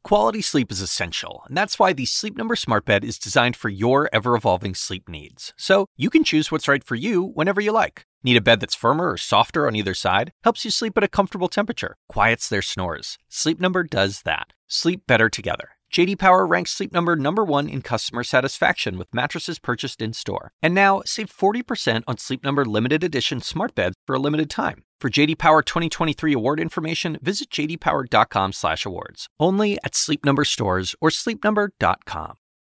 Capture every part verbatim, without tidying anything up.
Quality sleep is essential, and that's why the Sleep Number Smart Bed is designed for your ever-evolving sleep needs. So you can choose what's right for you whenever you like. Need a bed that's firmer or softer on either side? Helps you sleep at a comfortable temperature. Quiets their snores. Sleep Number does that. Sleep better together. J D Power ranks Sleep Number number one in customer satisfaction with mattresses purchased in-store. And now, save forty percent on Sleep Number limited edition smart beds for a limited time. For J D Power twenty twenty-three award information, visit j d power dot com slash awards. Only at Sleep Number stores or sleep number dot com.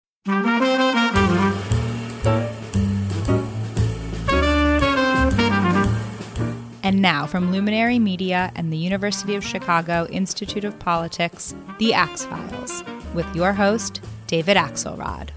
And now, from Luminary Media and the University of Chicago Institute of Politics, The Axe Files, with your host, David Axelrod.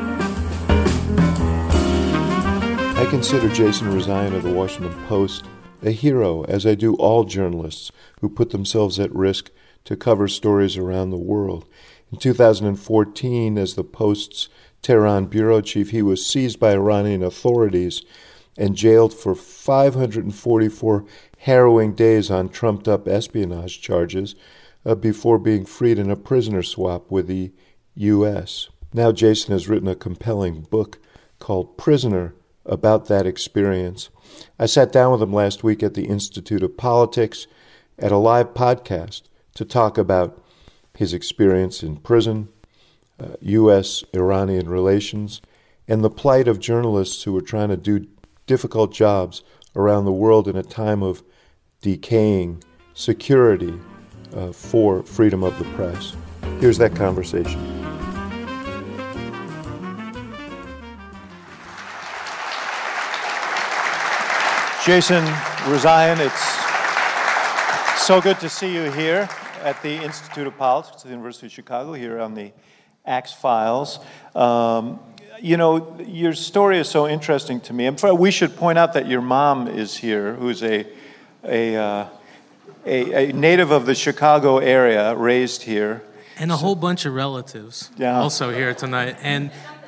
I consider Jason Rezaian of the Washington Post a hero, as I do all journalists who put themselves at risk to cover stories around the world. In two thousand fourteen, as the Post's Tehran bureau chief, he was seized by Iranian authorities and jailed for five hundred forty-four harrowing days on trumped-up espionage charges uh, before being freed in a prisoner swap with the U S. Now Jason has written a compelling book called Prisoner about that experience. I sat down with him last week at the Institute of Politics at a live podcast to talk about his experience in prison, uh, U S Iranian relations, and the plight of journalists who are trying to do difficult jobs around the world in a time of decaying security uh, for freedom of the press. Here's that conversation. Jason Rezaian, it's so good to see you here at the Institute of Politics at the University of Chicago, here on the Axe Files. Um, You know, your story is so interesting to me. And we should point out that your mom is here, who's a a, uh, a a native of the Chicago area, raised here, and a whole bunch of relatives yeah. also here tonight. And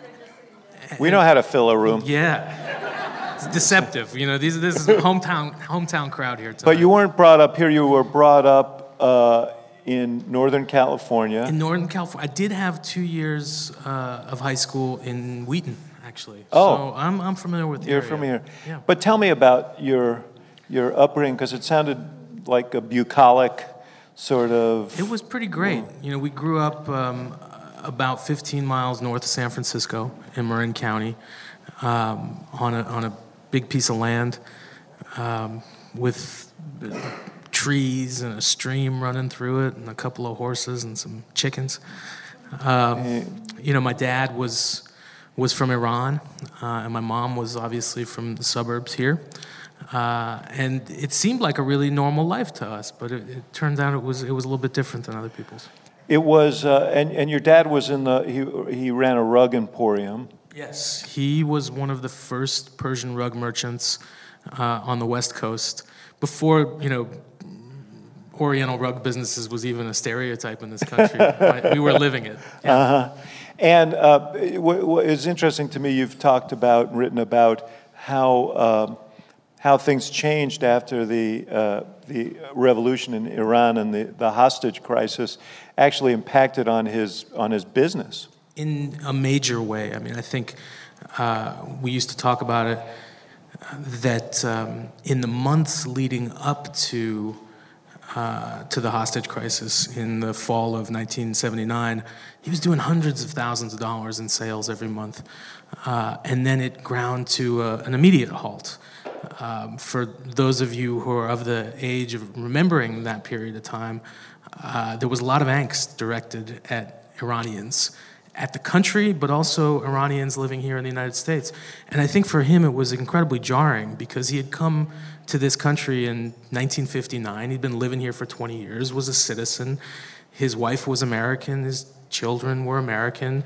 we know how to fill a room. Yeah, it's deceptive. You know, these this is a hometown hometown crowd here tonight. But you weren't brought up here. You were brought up uh, in Northern California. In Northern California. I did have two years uh, of high school in Wheaton, actually. Oh. So I'm, I'm familiar with the You're area. from here. Yeah. But tell me about your your upbringing, because it sounded like a bucolic sort of... It was pretty great. You know, we grew up um, about fifteen miles north of San Francisco in Marin County um, on a on a big piece of land um, with... trees and a stream running through it and a couple of horses and some chickens. Um, you know, my dad was was from Iran, uh, and my mom was obviously from the suburbs here. Uh, and it seemed like a really normal life to us, but it, it turned out it was it was a little bit different than other people's. It was, uh, and and your dad was in the he he ran a rug emporium. Yes, he was one of the first Persian rug merchants uh, on the West Coast before you know. Oriental rug businesses was even a stereotype in this country. We were living it. Yeah. Uh-huh. And uh, what, what is interesting to me, you've talked about and written about how um, how things changed after the uh, the revolution in Iran and the, the hostage crisis actually impacted on his on his business. In a major way. I mean, I think uh, we used to talk about it that um, in the months leading up to Uh, to the hostage crisis in the fall of nineteen seventy-nine, he was doing hundreds of thousands of dollars in sales every month. Uh, and then it ground to uh, an immediate halt. Um, for those of you who are of the age of remembering that period of time, uh, there was a lot of angst directed at Iranians, at the country, but also Iranians living here in the United States. And I think for him it was incredibly jarring because he had come to this country in nineteen fifty-nine. He'd been living here for twenty years, was a citizen. His wife was American. His children were American.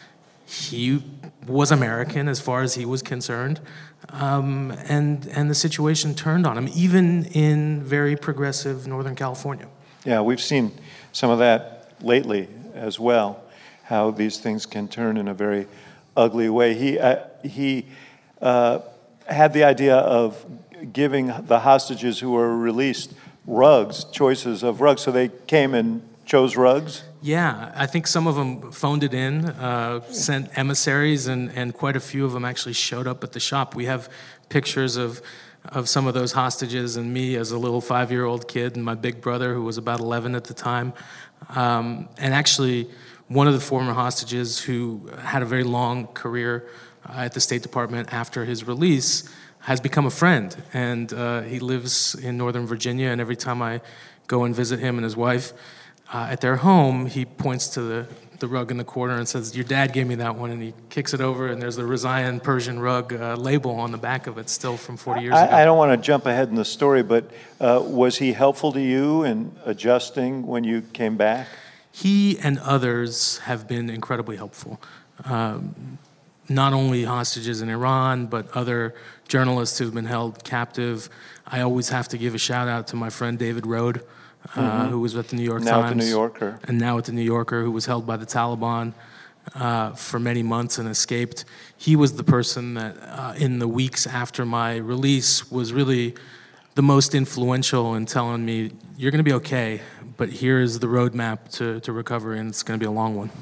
He was American as far as he was concerned. Um, and, and the situation turned on him, even in very progressive Northern California. Yeah, we've seen some of that lately as well, how these things can turn in a very ugly way. He, uh, he uh, had the idea of giving the hostages who were released rugs, choices of rugs, so they came and chose rugs? Yeah, I think some of them phoned it in, uh, sent emissaries, and, and quite a few of them actually showed up at the shop. We have pictures of of some of those hostages and me as a little five-year-old kid and my big brother, who was about eleven at the time. Um, and actually, one of the former hostages who had a very long career uh, at the State Department after his release has become a friend. And uh, he lives in Northern Virginia, and every time I go and visit him and his wife uh, at their home, he points to the, the rug in the corner and says, "Your dad gave me that one," and he kicks it over, and there's the Rezaian Persian rug uh, label on the back of it, still from forty years I, ago. I don't want to jump ahead in the story, but uh, was he helpful to you in adjusting when you came back? He and others have been incredibly helpful. Um, not only hostages in Iran, but other journalists who've been held captive. I always have to give a shout out to my friend David Rode, uh, mm-hmm. who was at the New York now Times. Now at the New Yorker. And now at the New Yorker, who was held by the Taliban uh, for many months and escaped. He was the person that, uh, in the weeks after my release, was really the most influential in telling me, "You're going to be okay, but here's the roadmap to, to recovery, and it's going to be a long one."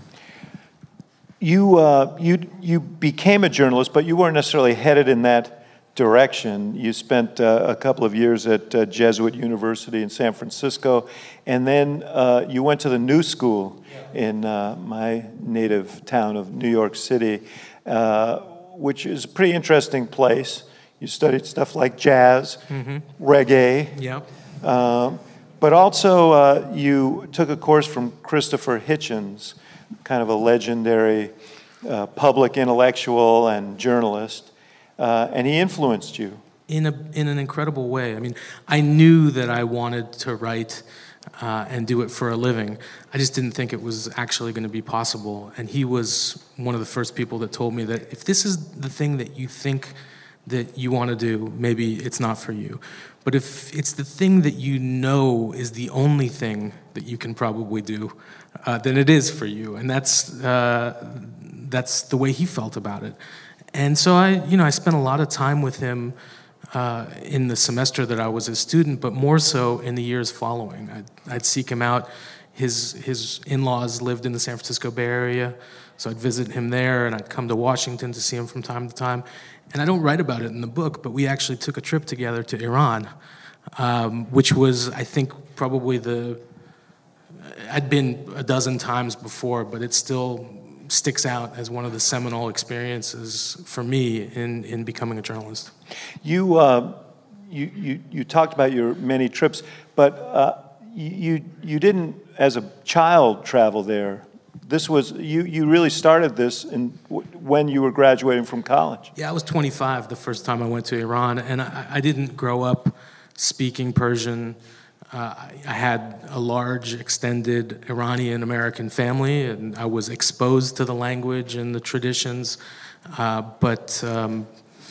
You, uh, you, you became a journalist, but you weren't necessarily headed in that direction. You spent uh, a couple of years at uh, Jesuit University in San Francisco, and then uh, you went to the New School in uh, my native town of New York City, uh, which is a pretty interesting place. You studied stuff like jazz, mm-hmm. reggae, yep. um, but also uh, you took a course from Christopher Hitchens, kind of a legendary uh, public intellectual and journalist, uh, and he influenced you. In a in an incredible way. I mean, I knew that I wanted to write uh, and do it for a living. I just didn't think it was actually going to be possible. And he was one of the first people that told me that if this is the thing that you think that you want to do, maybe it's not for you. But if it's the thing that you know is the only thing that you can probably do, uh, then it is for you. And that's uh, that's the way he felt about it. And so I, you know, I spent a lot of time with him uh, in the semester that I was a student, but more so in the years following. I'd, I'd seek him out. His his in-laws lived in the San Francisco Bay Area, so I'd visit him there, and I'd come to Washington to see him from time to time. And I don't write about it in the book, but we actually took a trip together to Iran, um, which was, I think, probably the... I'd been a dozen times before, but it still sticks out as one of the seminal experiences for me in, in becoming a journalist. You, uh, you, you, you talked about your many trips, but uh, you, you didn't, as a child, travel there. This was, you, you really started this in, when you were graduating from college. Yeah, I was twenty-five the first time I went to Iran, and I, I didn't grow up speaking Persian. Uh, I had a large, extended Iranian-American family, and I was exposed to the language and the traditions, uh, but um,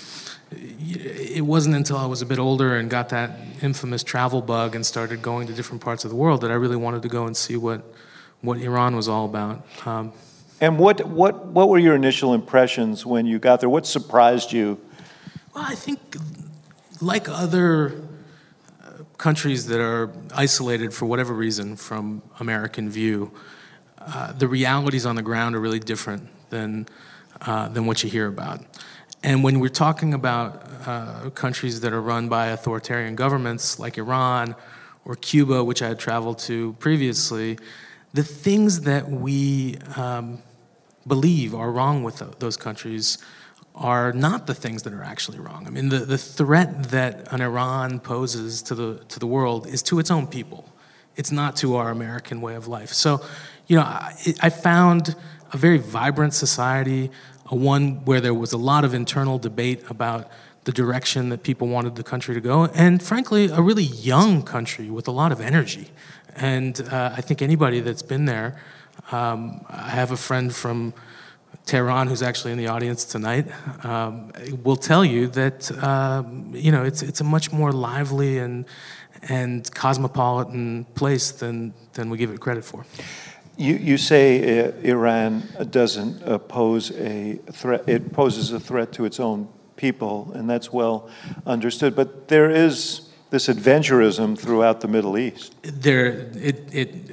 it wasn't until I was a bit older and got that infamous travel bug and started going to different parts of the world that I really wanted to go and see what what Iran was all about. Um, and what, what, what were your initial impressions when you got there? What surprised you? Well, I think like other countries that are isolated for whatever reason from American view, uh, the realities on the ground are really different than uh, than what you hear about. And when we're talking about uh, countries that are run by authoritarian governments like Iran or Cuba, which I had traveled to previously, the things that we um, believe are wrong with th- those countries are not the things that are actually wrong. I mean, the, the threat that an Iran poses to the to the world is to its own people. It's not to our American way of life. So, you know, I, I found a very vibrant society, a one where there was a lot of internal debate about the direction that people wanted the country to go, and frankly, a really young country with a lot of energy. And uh, I think anybody that's been there, um, I have a friend from Tehran, who's actually in the audience tonight, um, will tell you that um, you know it's it's a much more lively and and cosmopolitan place than than we give it credit for. You you say uh, Iran doesn't uh, pose a threat; it poses a threat to its own people, and that's well understood. But there is this adventurism throughout the Middle East. There, it it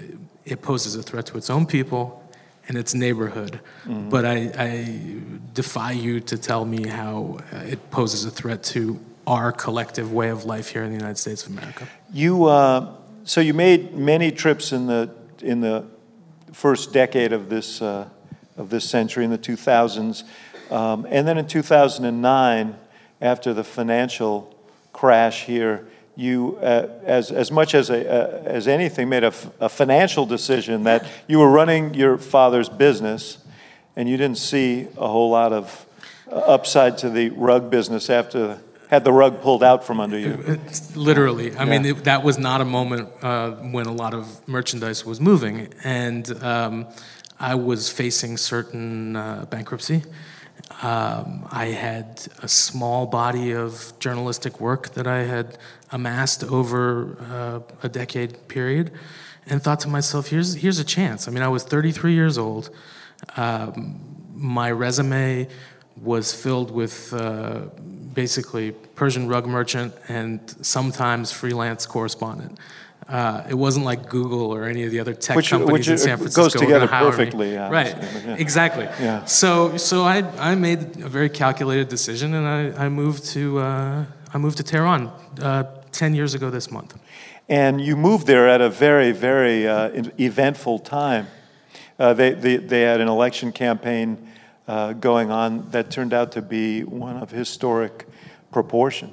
it poses a threat to its own people and its neighborhood. Mm-hmm. But I, I defy you to tell me how it poses a threat to our collective way of life here in the United States of America. You, uh, so you made many trips in the in the first decade of this uh, of this century, in the two thousands, um, and then in two thousand nine, after the financial crash here, you, uh, as as much as a, uh, as anything, made a, f- a financial decision that you were running your father's business, and you didn't see a whole lot of uh, upside to the rug business after had the rug pulled out from under you. It's literally, I yeah. mean, it, that was not a moment uh, when a lot of merchandise was moving, and um, I was facing certain uh, bankruptcy. Um, I had a small body of journalistic work that I had amassed over uh, a decade period, and thought to myself, here's here's a chance. I mean, I was thirty-three years old. Um, my resume was filled with uh, basically Persian rug merchant and sometimes freelance correspondent. Uh, it wasn't like Google or any of the other tech which, companies which in San Francisco. Goes together hire perfectly. Me. Yeah, right, yeah. exactly. Yeah. So, so I I made a very calculated decision, and I, I moved to uh, I moved to Tehran uh, ten years ago this month. And you moved there at a very, very uh, eventful time. Uh, they, they they had an election campaign uh, going on that turned out to be one of historic proportion.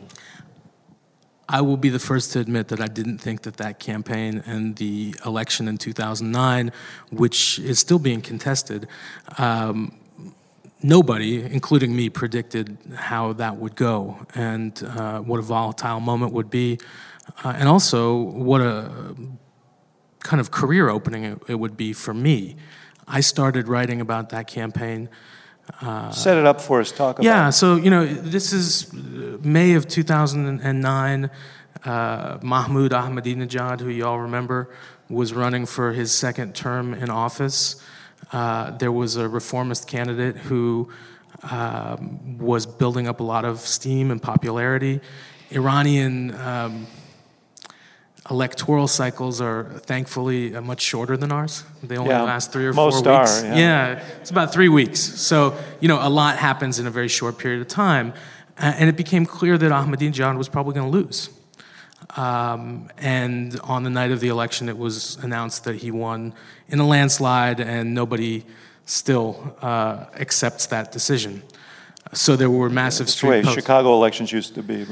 I will be the first to admit that I didn't think that that campaign and the election in two thousand nine, which is still being contested, um, nobody, including me, predicted how that would go and uh, what a volatile moment would be, uh, and also what a kind of career opening it, it would be for me. I started writing about that campaign. Uh, Set it up for us. Talk about yeah, it. so, you know, this is May of two thousand nine. Uh, Mahmoud Ahmadinejad, who you all remember, was running for his second term in office. Uh, there was a reformist candidate who um, was building up a lot of steam and popularity. Iranian um, electoral cycles are thankfully uh, much shorter than ours. They only yeah. last three or Most four weeks. Are, yeah. yeah, it's about three weeks. So, you know, a lot happens in a very short period of time. Uh, and it became clear that Ahmadinejad was probably going to lose. Um, and on the night of the election, it was announced that he won in a landslide, and nobody still uh, accepts that decision. So there were massive That's street the way posts. Chicago elections used to be.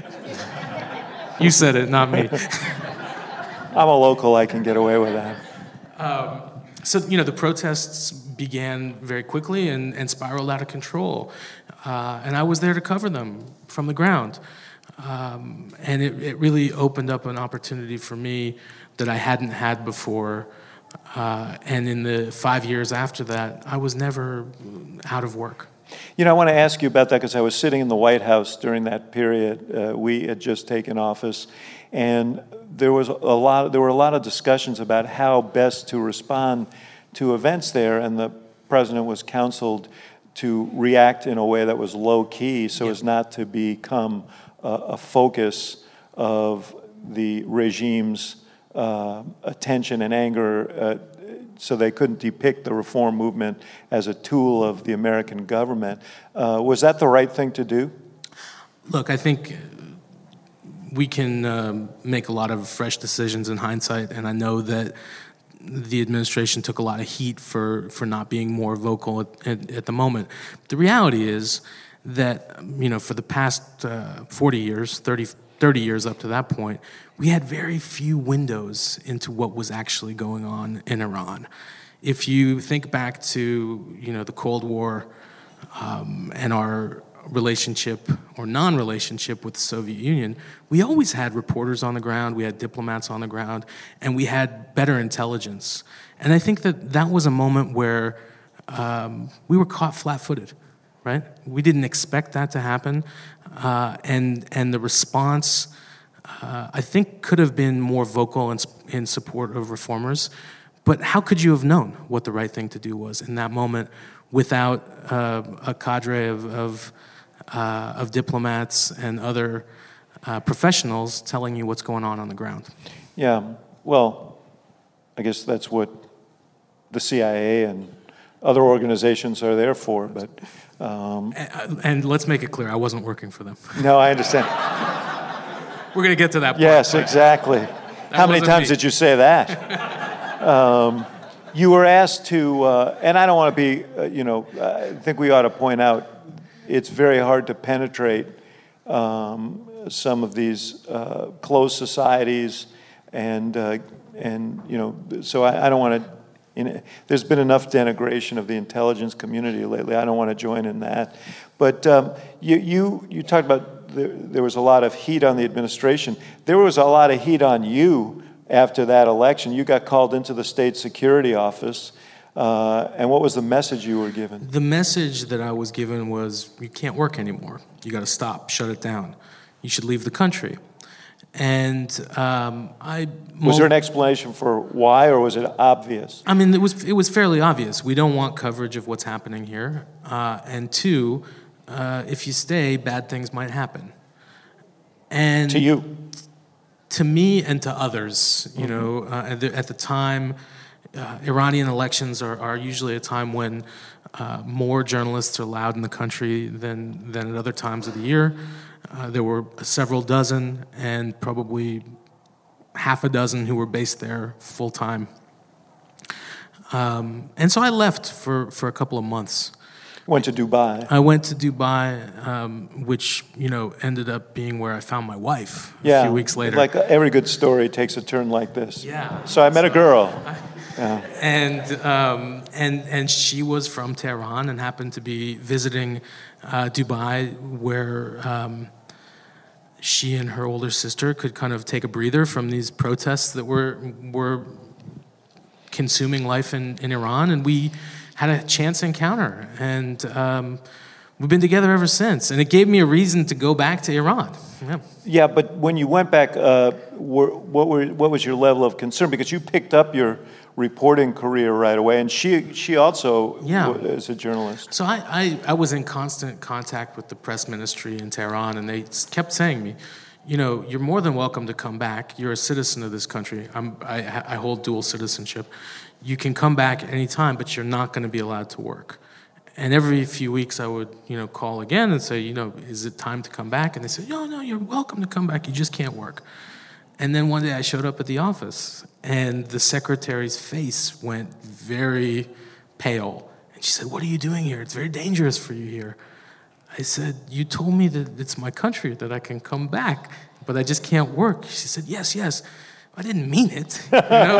You said it, not me. I'm a local, I can get away with that. Um, so, you know, the protests began very quickly and, and spiraled out of control. Uh, and I was there to cover them from the ground. Um, and it, it really opened up an opportunity for me that I hadn't had before. Uh, and in the five years after that, I was never out of work. You know, I want to ask you about that because I was sitting in the White House during that period. Uh, we had just taken office, and there was a lot. There were a lot of discussions about how best to respond to events there, and the president was counseled to react in a way that was low key, so yeah. as not to become a, a focus of the regime's uh, attention and anger. Uh, so they couldn't depict the reform movement as a tool of the American government. Uh, was that the right thing to do? Look, I think we can um, make a lot of fresh decisions in hindsight, and I know that the administration took a lot of heat for, for not being more vocal at, at, at the moment. The reality is that, you know, for the past uh, forty years, thirty, thirty years up to that point, we had very few windows into what was actually going on in Iran. If you think back to, you know, the Cold War um, and our relationship or non-relationship with the Soviet Union, we always had reporters on the ground, we had diplomats on the ground, and we had better intelligence. And I think that that was a moment where um, we were caught flat-footed, right? We didn't expect that to happen, uh, and and the response, uh, I think, could have been more vocal in, in support of reformers. But how could you have known what the right thing to do was in that moment without uh, a cadre of of, uh, of diplomats and other uh, professionals telling you what's going on on the ground? Yeah, well, I guess that's what the C I A and other organizations are there for, but... Um, and, and let's make it clear, I wasn't working for them. No, I understand. We're going to get to that point. Yes, exactly. How many times me. did you say that? um, you were asked to, uh, and I don't want to be, uh, you know, I think we ought to point out, it's very hard to penetrate um, some of these uh, closed societies, and, uh, and you know, so I, I don't want to, In, there's been enough denigration of the intelligence community lately. I don't want to join in that. But um, you, you, you talked about there, there was a lot of heat on the administration. There was a lot of heat on you after that election. You got called into the state security office. Uh, and what was the message you were given? The message that I was given was, you can't work anymore. You got to stop, shut it down. You should leave the country. And um, I was there an explanation for why, or was it obvious? I mean, it was it was fairly obvious. We don't want coverage of what's happening here, uh, and two, uh, if you stay, bad things might happen. And to you, to me, and to others. You mm-hmm. know, uh, at, the, at the time, uh, Iranian elections are, are usually a time when uh, more journalists are allowed in the country than than at other times of the year. Uh, there were several dozen, and probably half a dozen who were based there full time. Um, and so I left for, for a couple of months. Went to Dubai. I went to Dubai, um, which you know ended up being where I found my wife a yeah, few weeks later. Like every good story takes a turn like this. Yeah. So I met a girl. I, yeah. And um, and and she was from Tehran and happened to be visiting uh, Dubai, where. Um, She and her older sister could kind of take a breather from these protests that were were consuming life in, in Iran, and we had a chance encounter, and um, we've been together ever since. And it gave me a reason to go back to Iran. Yeah, yeah but when you went back, uh, were, what were what was your level of concern? Because you picked up your reporting career right away, and she she also yeah. is a journalist. So I, I, I was in constant contact with the press ministry in Tehran, and they kept saying to me, you know, you're more than welcome to come back. You're a citizen of this country. I'm, I, I hold dual citizenship. You can come back anytime, but you're not going to be allowed to work. And every few weeks I would, you know, call again and say, you know, is it time to come back? And they said, no, no, you're welcome to come back. You just can't work. And then one day I showed up at the office, and the secretary's face went very pale. And she said, what are you doing here? It's very dangerous for you here. I said, you told me that it's my country, that I can come back, but I just can't work. She said, yes, yes. I didn't mean it, you know?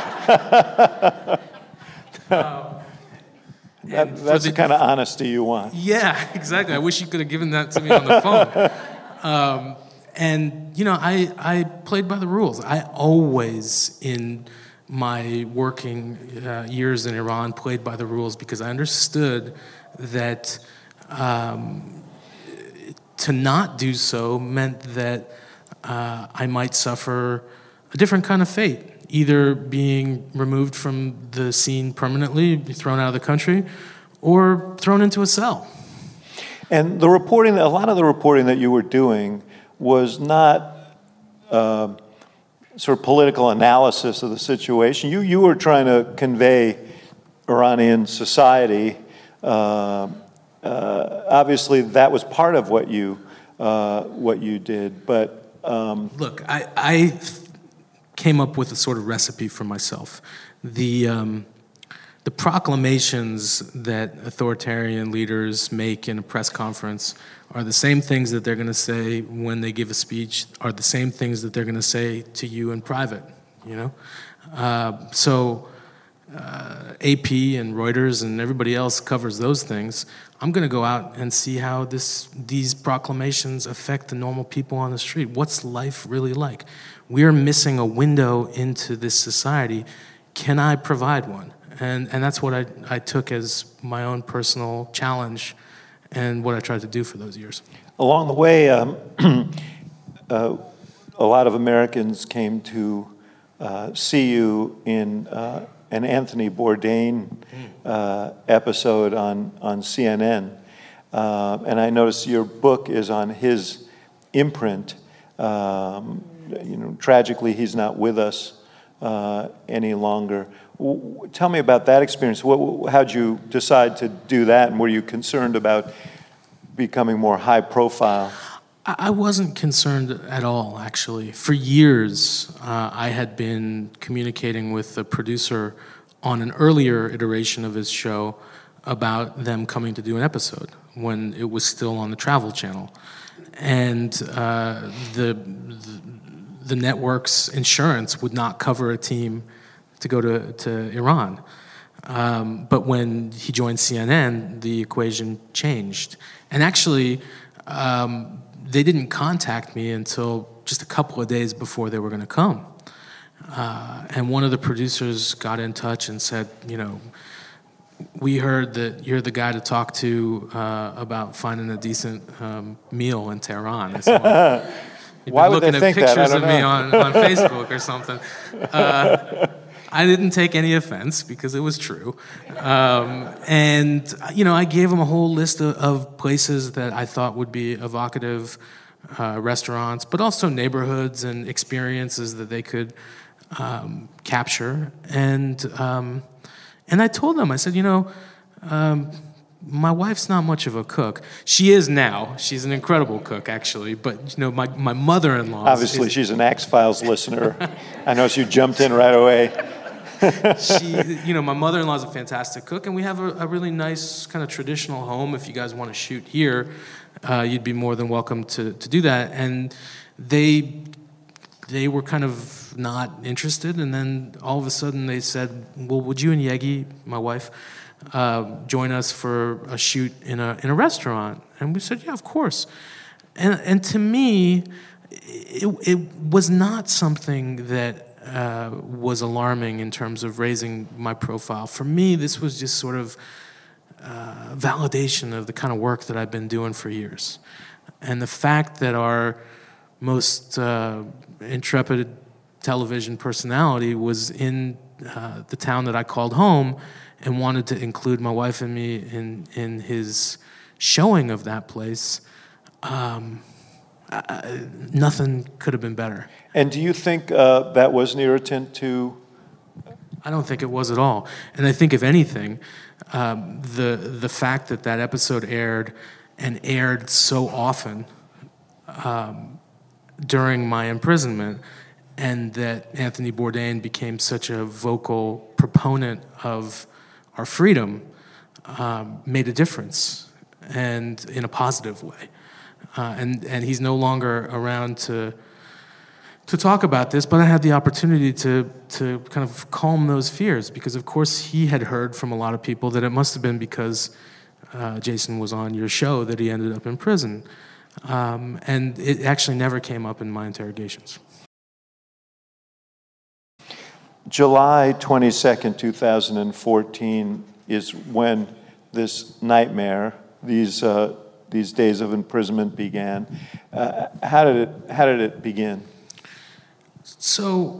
um, that, that's the, the kind of honesty you want. Yeah, exactly. I wish you could have given that to me on the phone. Um, And, you know, I, I played by the rules. I always, in my working uh, years in Iran, played by the rules because I understood that um, to not do so meant that uh, I might suffer a different kind of fate, either being removed from the scene permanently, thrown out of the country, or thrown into a cell. And the reporting, a lot of the reporting that you were doing was not uh, sort of political analysis of the situation. You you were trying to convey Iranian society. Uh, uh, obviously, that was part of what you uh, what you did. But um, look, I, I came up with a sort of recipe for myself. The um, the proclamations that authoritarian leaders make in a press conference are the same things that they're going to say when they give a speech, are the same things that they're going to say to you in private, you know? Uh, so uh, A P and Reuters and everybody else covers those things. I'm going to go out and see how this these proclamations affect the normal people on the street. What's life really like? We are missing a window into this society. Can I provide one? And and that's what I, I took as my own personal challenge and what I tried to do for those years. Along the way, um, uh, a lot of Americans came to uh, see you in uh, an Anthony Bourdain uh, episode on, on C N N. Uh, and I noticed your book is on his imprint. Um, you know, tragically, he's not with us uh, any longer. W- tell me about that experience. What, how'd you decide to do that, and were you concerned about becoming more high profile? I wasn't concerned at all, actually. For years, uh, I had been communicating with the producer on an earlier iteration of his show about them coming to do an episode when it was still on the Travel Channel. And uh, the, the the network's insurance would not cover a team to go to, to Iran. Um, but when he joined C N N, the equation changed. And actually, um, they didn't contact me until just a couple of days before they were going to come. Uh, and one of the producers got in touch and said, you know, we heard that you're the guy to talk to uh, about finding a decent um, meal in Tehran. I said, well, you've Why been would they looking think at that? I pictures don't of me know. on, on Facebook or something. Uh, I didn't take any offense because it was true. Um, and, you know, I gave him a whole list of, of places that I thought would be evocative uh, restaurants, but also neighborhoods and experiences that they could um, capture. And um, and I told them, I said, you know, um, my wife's not much of a cook. She is now. She's an incredible cook, actually. But, you know, my, my mother-in-law... Obviously, is, she's an X-Files listener. I noticed you jumped in right away. she, you know, my mother-in-law is a fantastic cook, and we have a, a really nice kind of traditional home. If you guys want to shoot here, uh, you'd be more than welcome to, to do that. And they they were kind of not interested, and then all of a sudden they said, well, would you and Yegi, my wife, uh, join us for a shoot in a in a restaurant? And we said, yeah, of course. And and to me, it, it was not something that Uh, was alarming in terms of raising my profile. For me, this was just sort of uh, validation of the kind of work that I've been doing for years. And the fact that our most uh, intrepid television personality was in uh, the town that I called home and wanted to include my wife and me in, in his showing of that place, um, Uh, nothing could have been better. And do you think uh, that was an irritant to... I don't think it was at all. And I think, if anything, um, the the fact that that episode aired and aired so often um, during my imprisonment, and that Anthony Bourdain became such a vocal proponent of our freedom, um, made a difference, and in a positive way. Uh, and, and he's no longer around to to talk about this, but I had the opportunity to to kind of calm those fears, because of course he had heard from a lot of people that it must have been because uh, Jason was on your show that he ended up in prison. Um, and it actually never came up in my interrogations. July twenty-second, two thousand fourteen is when this nightmare, these uh, these days of imprisonment began. Uh, how did it how did it begin? So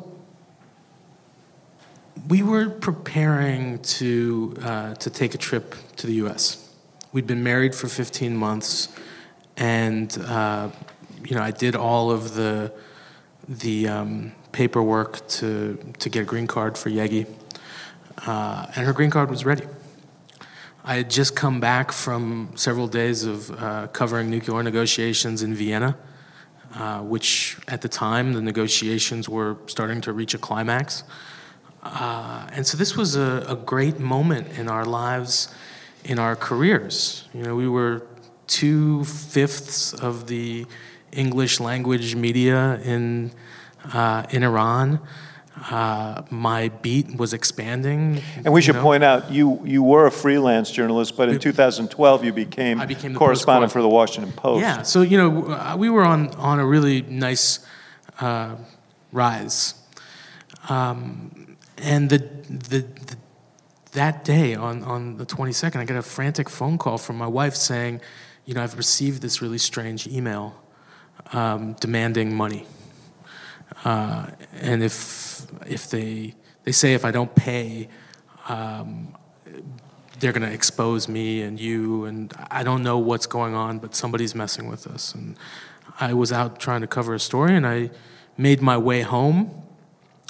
we were preparing to uh, to take a trip to the U S. We'd been married for fifteen months, and uh, you know I did all of the the um, paperwork to to get a green card for Yegi, uh, and her green card was ready. I had just come back from several days of uh, covering nuclear negotiations in Vienna, uh, which at the time the negotiations were starting to reach a climax. Uh, and so this was a, a great moment in our lives, in our careers. You know, we were two-fifths of the English language media in uh, in Iran. Uh, my beat was expanding. And we should you know. point out, you you were a freelance journalist, but in two thousand twelve you became, I became the correspondent for the Washington Post. Yeah, so you know we were on on a really nice uh, rise, um, and the, the the that day on on the twenty-second, I got a frantic phone call from my wife saying, you know, I've received this really strange email um, demanding money, uh, and if if they they say if I don't pay, um, they're going to expose me and you, and I don't know what's going on, but somebody's messing with us. And I was out trying to cover a story, and I made my way home.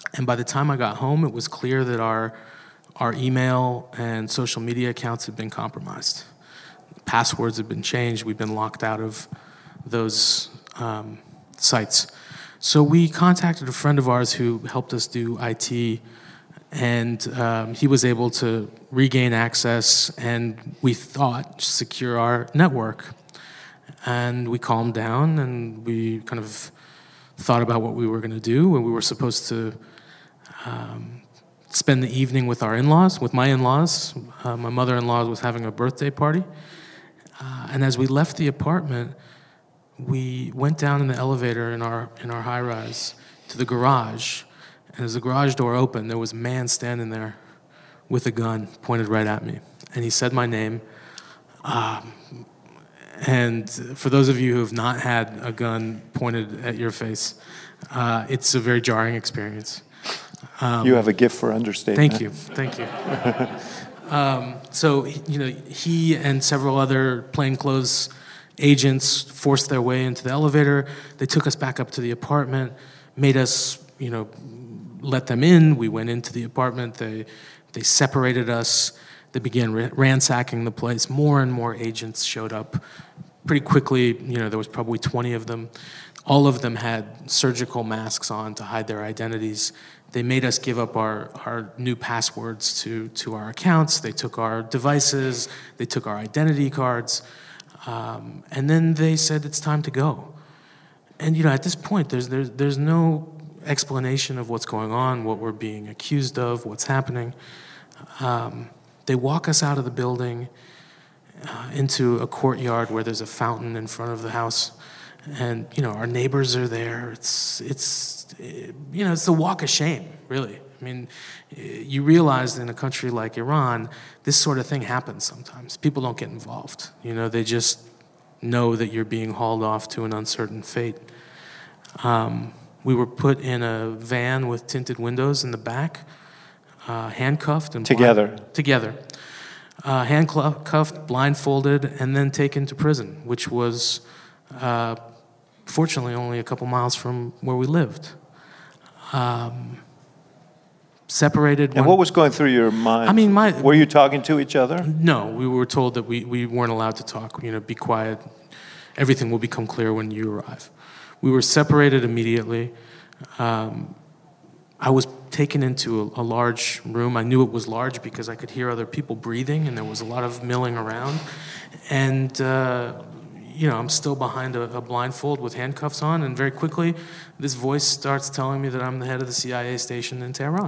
And by the time I got home, it was clear that our our email and social media accounts had been compromised. Passwords had been changed. We'd been locked out of those um, sites. So we contacted a friend of ours who helped us do I T, and um, he was able to regain access and, we thought, secure our network. And we calmed down and we kind of thought about what we were going to do. And we were supposed to um, spend the evening with our in-laws, with my in-laws. Uh, my mother-in-law was having a birthday party. Uh, and as we left the apartment, we went down in the elevator in our in our high-rise to the garage. And as the garage door opened, there was a man standing there with a gun pointed right at me. And he said my name. Um, and for those of you who have not had a gun pointed at your face, uh, it's a very jarring experience. Um, you have a gift for understatement. Thank you, thank you. um, so, you know, he and several other plainclothes agents forced their way into the elevator. They took us back up to the apartment, made us, you know, let them in. We went into the apartment. They they separated us. They began ransacking the place. More and more agents showed up. Pretty quickly, you know, there was probably twenty of them. All of them had surgical masks on to hide their identities. They made us give up our, our new passwords to, to our accounts. They took our devices. They took our identity cards. Um, and then they said, it's time to go. And, you know, at this point, there's, there's, there's no explanation of what's going on, what we're being accused of, what's happening. Um, they walk us out of the building uh, into a courtyard where there's a fountain in front of the house. And, you know, our neighbors are there. It's, it's, you know, it's the walk of shame, really. I mean, you realize in a country like Iran, this sort of thing happens sometimes. People don't get involved. You know, they just know that you're being hauled off to an uncertain fate. Um, we were put in a van with tinted windows in the back, uh, handcuffed and together. Blind, together, uh, handcuffed, blindfolded, and then taken to prison, which was, uh, fortunately, only a couple miles from where we lived. Um, separated. And when, what was going through your mind? I mean, my. Were you talking to each other? No, we were told that we, we weren't allowed to talk. You know, be quiet. Everything will become clear when you arrive. We were separated immediately. Um, I was taken into a, a large room. I knew it was large because I could hear other people breathing, and there was a lot of milling around. And, uh, you know, I'm still behind a, a blindfold with handcuffs on, and very quickly, this voice starts telling me that I'm the head of the C I A station in Tehran.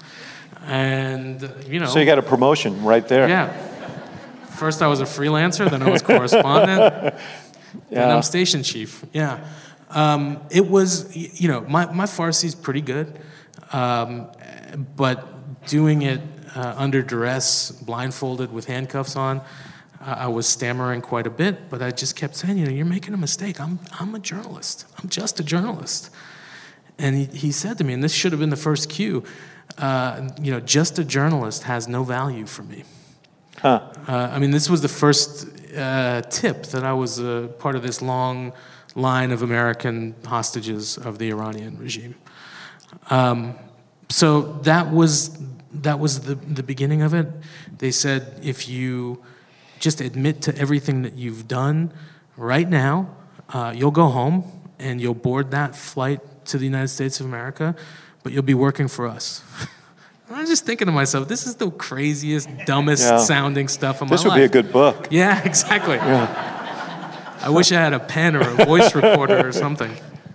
And, you know... So you got a promotion right there. Yeah. First I was a freelancer, then I was correspondent, yeah. and I'm station chief. Yeah. Um, it was, you know, my, my Farsi's pretty good, um, but doing it uh, under duress, blindfolded with handcuffs on, uh, I was stammering quite a bit, but I just kept saying, you know, you're making a mistake. I'm I'm a journalist. I'm just a journalist. And he, he said to me, and this should have been the first cue, uh, you know, just a journalist has no value for me. Huh. Uh, I mean, this was the first uh, tip that I was uh, part of this long line of American hostages of the Iranian regime. Um, so that was that was the, the beginning of it. They said, if you just admit to everything that you've done right now, uh, you'll go home and you'll board that flight to the United States of America, but you'll be working for us. I was just thinking to myself, this is the craziest, dumbest yeah. sounding stuff in my life. This would be a good book. Yeah, exactly. Yeah. I wish I had a pen or a voice recorder or something.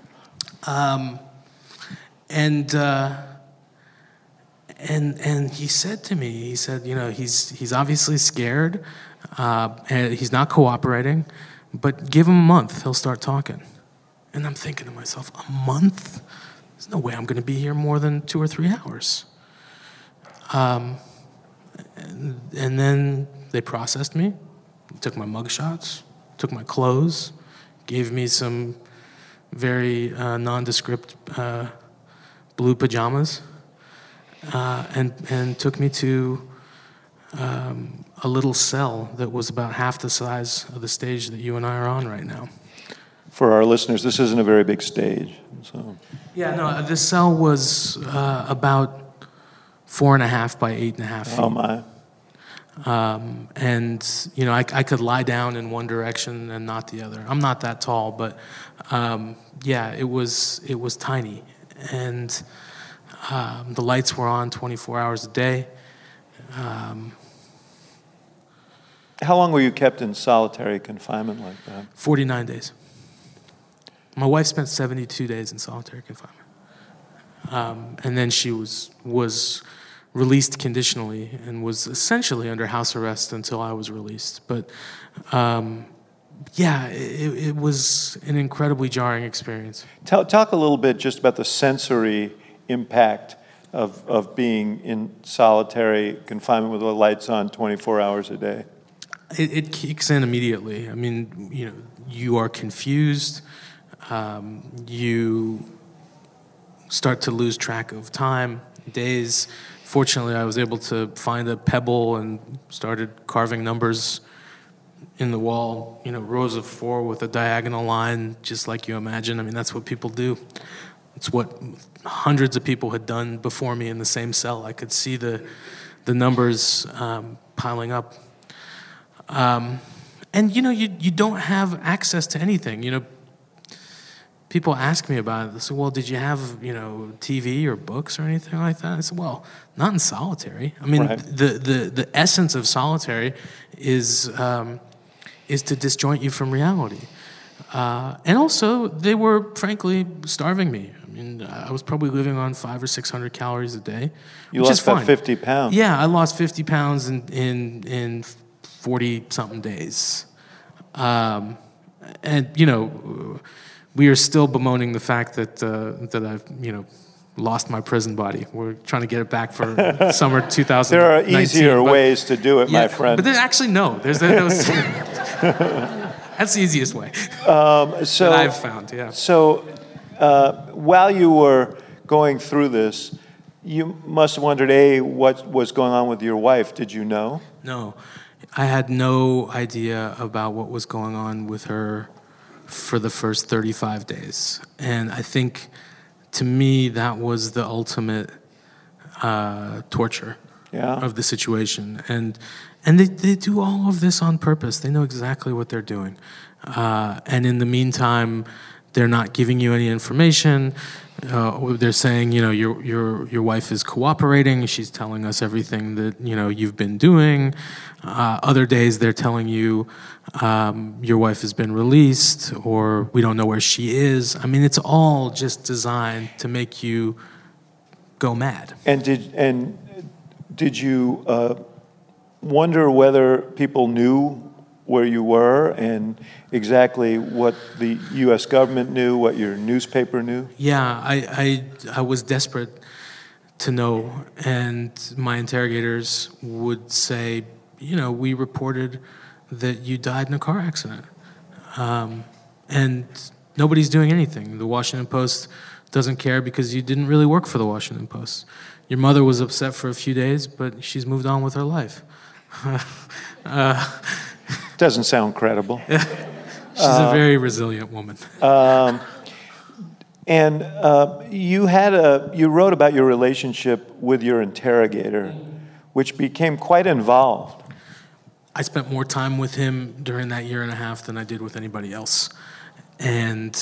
Um, and uh, and and he said to me, he said, you know, he's he's obviously scared, uh, and he's not cooperating, but give him a month, he'll start talking. And I'm thinking to myself, a month? There's no way I'm going to be here more than two or three hours. Um, and, and then they processed me, took my mugshots, took my clothes, gave me some very uh, nondescript uh, blue pajamas, uh, and and took me to um, a little cell that was about half the size of the stage that you and I are on right now. for our listeners, this isn't a very big stage. So. Yeah, no, the cell was uh, about four and a half by eight and a half feet. Oh, my. Um, and, you know, I, I could lie down in one direction and not the other. I'm not that tall, but, um, yeah, it was it was tiny. And um, the lights were on twenty-four hours a day. Um, How long were you kept in solitary confinement like that? forty-nine days. My wife spent seventy-two days in solitary confinement. Um, and then she was was released conditionally and was essentially under house arrest until I was released. But um, yeah, it, it was an incredibly jarring experience. Tell, talk a little bit just about the sensory impact of, of being in solitary confinement with the lights on twenty-four hours a day. It, it kicks in immediately. I mean, you know, you are confused. Um, you start to lose track of time, days. Fortunately, I was able to find a pebble and started carving numbers in the wall, you know, rows of four with a diagonal line, just like you imagine. I mean, that's what people do. It's what hundreds of people had done before me in the same cell. I could see the the numbers um, piling up. Um, and, you know, you, you don't have access to anything. You know, people ask me about it. They say, well, did you have, you know, T V or books or anything like that? I said, well, not in solitary. I mean, right. the, the, the essence of solitary is um, is to disjoint you from reality. Uh, and also, they were, frankly, starving me. I mean, I was probably living on five or six hundred calories a day, You which lost is fine. about fifty pounds. Yeah, I lost fifty pounds in in in forty-something days. Um, and, you know, we are still bemoaning the fact that uh, that I've, you know, lost my prison body. We're trying to get it back for summer two thousand nineteen. There are easier but, ways to do it, yeah, my friend. But there's actually no. There's those. That's the easiest way Um, so, that I've found, yeah. So, uh, while you were going through this, you must have wondered, A, what was going on with your wife. Did you know? No. I had no idea about what was going on with her for the first thirty-five days. And I think, to me, that was the ultimate uh, torture Yeah. of the situation. And and they, they do all of this on purpose. They know exactly what they're doing. Uh, and in the meantime, they're not giving you any information. Uh, they're saying, you know, your your your wife is cooperating. She's telling us everything that, you know, you've been doing. Uh, other days they're telling you um, your wife has been released, or we don't know where she is. I mean, it's all just designed to make you go mad. And did and did you uh, wonder whether people knew where you were and exactly what the U S government knew, what your newspaper knew? Yeah, I, I, I was desperate to know, and my interrogators would say, you know, we reported that you died in a car accident. Um, and nobody's doing anything. The Washington Post doesn't care because you didn't really work for the Washington Post. Your mother was upset for a few days, but she's moved on with her life. uh, Doesn't sound credible. She's uh, a very resilient woman. um, and uh, you had a you wrote about your relationship with your interrogator, which became quite involved. I spent more time with him during that year and a half than I did with anybody else. And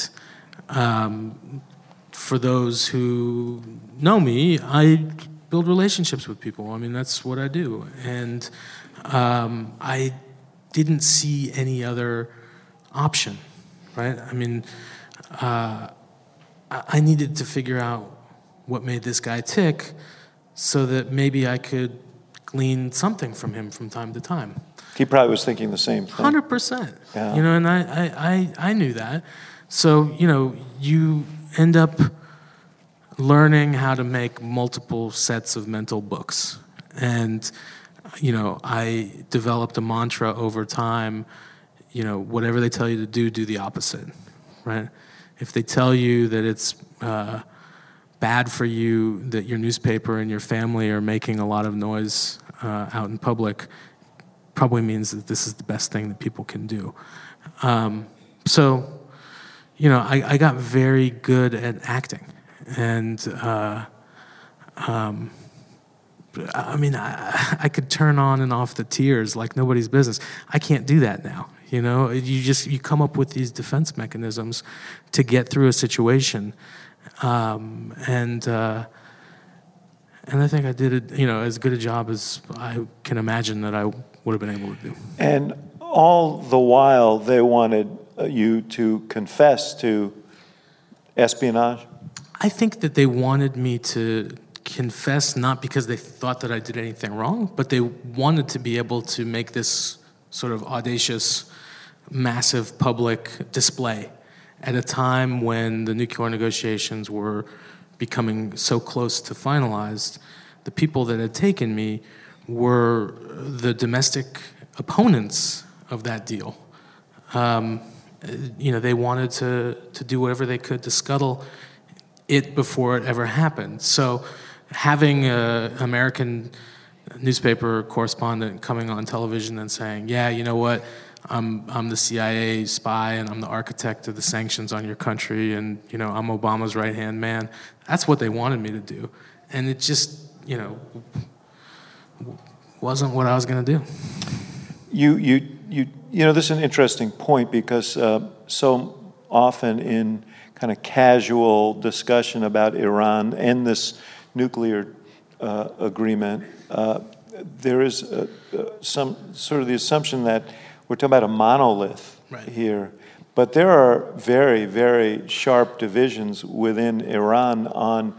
um, for those who know me, I build relationships with people. I mean, that's what I do. And um, I didn't see any other option, right? I mean, uh, I needed to figure out what made this guy tick so that maybe I could glean something from him from time to time. He probably was thinking the same thing. one hundred percent. Yeah. You know, and I, I, I, I knew that. So, you know, you end up learning how to make multiple sets of mental books. And, you know, I developed a mantra over time, you know, whatever they tell you to do, do the opposite, right? If they tell you that it's uh, bad for you, that your newspaper and your family are making a lot of noise uh, out in public, probably means that this is the best thing that people can do. Um, so, you know, I, I got very good at acting. And, uh, um, I mean, I, I could turn on and off the tears like nobody's business. I can't do that now. You know, you just, you come up with these defense mechanisms to get through a situation. Um, and, uh, and I think I did it, you know, as good a job as I can imagine that I would have been able to do. And all the while, they wanted you to confess to espionage? I think that they wanted me to confess not because they thought that I did anything wrong, but they wanted to be able to make this sort of audacious, massive public display at a time when the nuclear negotiations were becoming so close to finalized. The people that had taken me were the domestic opponents of that deal. Um, you know, they wanted to, to do whatever they could to scuttle it before it ever happened. So having an American newspaper correspondent coming on television and saying, yeah, you know what, I'm I'm the C I A spy and I'm the architect of the sanctions on your country and, you know, I'm Obama's right-hand man. That's what they wanted me to do. And it just, you know, wasn't what I was going to do. You, you, you, you know, this is an interesting point because uh, so often in kind of casual discussion about Iran and this nuclear uh, agreement, uh, there is a, uh, some sort of the assumption that we're talking about a monolith right. here. But there are very, very sharp divisions within Iran on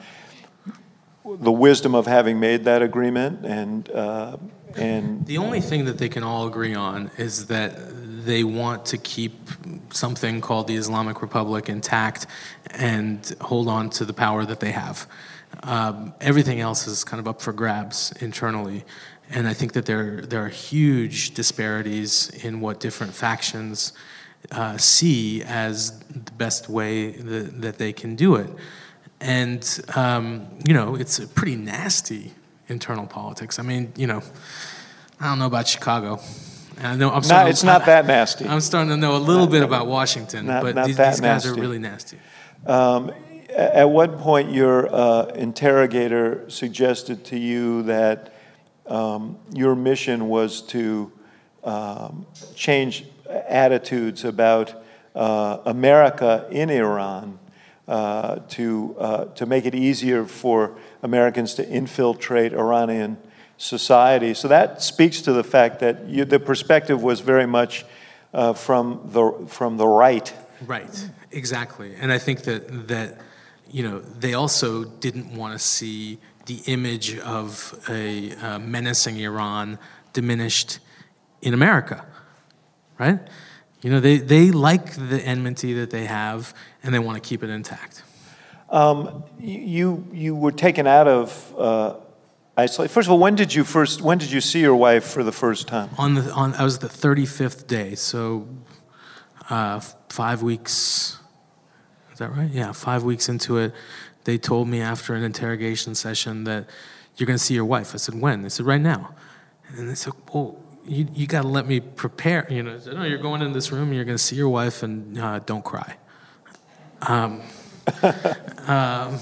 the wisdom of having made that agreement. And, uh, and the only thing that they can all agree on is that they want to keep something called the Islamic Republic intact and hold on to the power that they have. Um, everything else is kind of up for grabs internally. And I think that there there are huge disparities in what different factions uh, see as the best way that, that they can do it. And, um, you know, it's a pretty nasty internal politics. I mean, you know, I don't know about Chicago. I know I'm no, it's not I, that nasty. I'm starting to know a little not, bit about Washington, not, but not these, these guys nasty. are really nasty. Um, at what point your uh, interrogator suggested to you that um, your mission was to um, change attitudes about uh, America in Iran, uh, to uh, to make it easier for Americans to infiltrate Iranian society. So that speaks to the fact that you, the perspective was very much uh, from the from the right. Right, exactly. And I think that that you know they also didn't want to see the image of a uh, menacing Iran diminished in America, right? You know, they, they like the enmity that they have, and they want to keep it intact. Um, you you were taken out of uh, isolation. First of all, when did you first? When did you see your wife for the first time? On the on, I was the thirty-fifth day, so uh, five weeks. Is that right? Yeah, five weeks into it, they told me after an interrogation session that you're going to see your wife. I said, when? They said, right now. And they said, well, you you got to let me prepare. You know, I said, no, you're going in this room, and you're going to see your wife, and uh, don't cry. Um, um,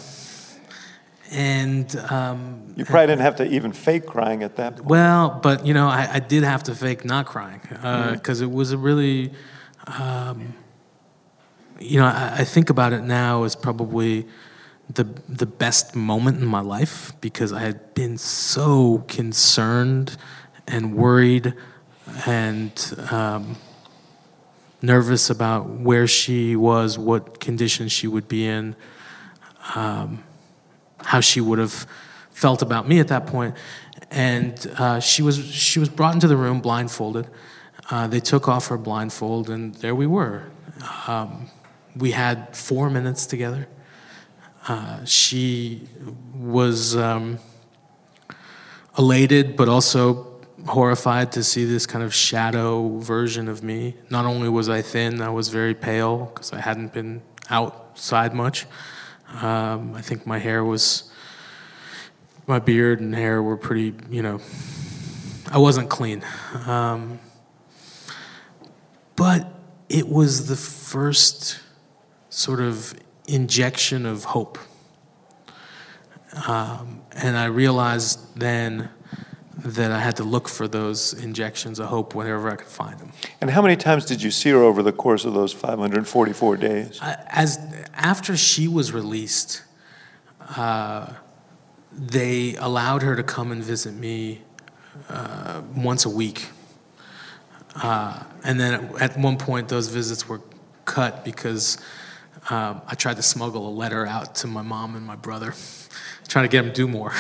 and um, you probably didn't have to even fake crying at that point. Well, but you know, I, I did have to fake not crying because uh, mm-hmm. it was a really, um, you know, I, I think about it now as probably the the best moment in my life because I had been so concerned and worried and um, nervous about where she was, what condition she would be in, um, how she would have felt about me at that point. And uh, she was she was brought into the room blindfolded. Uh, they took off her blindfold, and there we were. Um, we had four minutes together. Uh, she was um, elated, but also horrified to see this kind of shadow version of me. Not only was I thin, I was very pale because I hadn't been outside much. Um, I think my hair was, my beard and hair were pretty, you know, I wasn't clean. Um, but it was the first sort of injection of hope. Um, and I realized then that I had to look for those injections of hope whenever I could find them. And how many times did you see her over the course of those five hundred forty-four days? Uh, as after she was released, uh, they allowed her to come and visit me uh, once a week. Uh, and then at one point, those visits were cut because um, I tried to smuggle a letter out to my mom and my brother, trying to get them to do more.